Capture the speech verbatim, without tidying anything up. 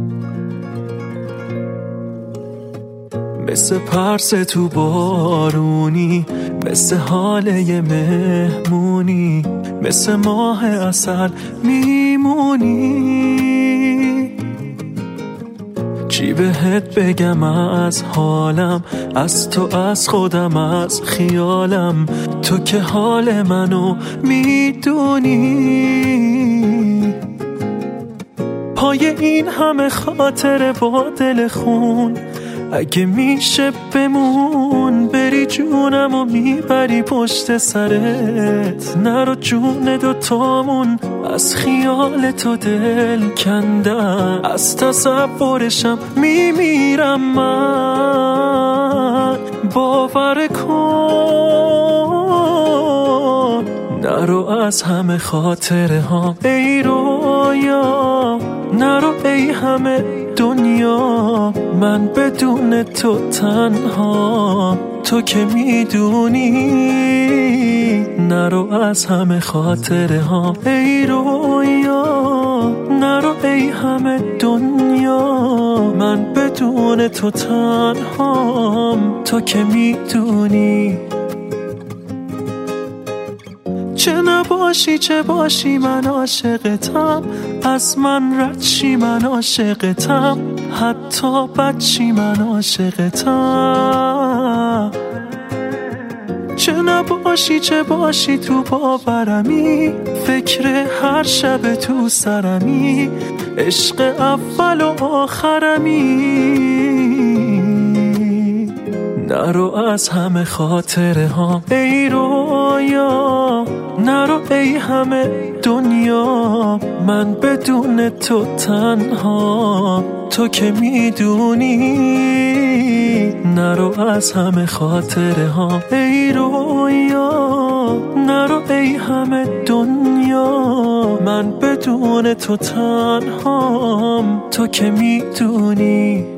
مثل پرس تو بارونی، مثل حاله مهمونی، مثل ماه عسل میمونی. چی بهت بگم از حالم، از تو، از خودم، از خیالم، تو که حال منو میدونی. پای این همه خاطر با دل خون، اگه میشه بمون، بری جونم و میبری پشت سرت. نرو جون دوتامون، از خیال تو دل کندم، از تصورشم میمیرم من. باور کن نرو از همه خاطره ها ای رویا، نرو ای همه دنیا، من بدون تو تنها، تو که میدونی. نرو از همه خاطره ها ای رویا، نرو ای همه دنیا، من بدون تو تنهام، تو که میدونی. چه نباشی چه باشی من عاشقتم، از من رد شی من عاشقتم، حتی بد شی من عاشقتم. چه نباشی چه باشی تو باورمی، فکر هر شب تو سرمی، عشق اول و آخرمی. نرو از همه خاطره ها ای رویا، نرو ای همه دنیا، من بدون تو تنها، تو که میدونی. نرو از همه خاطره ها ای رویا، نرو ای همه دنیا، من بدون تو تنهام، تو که میدونی.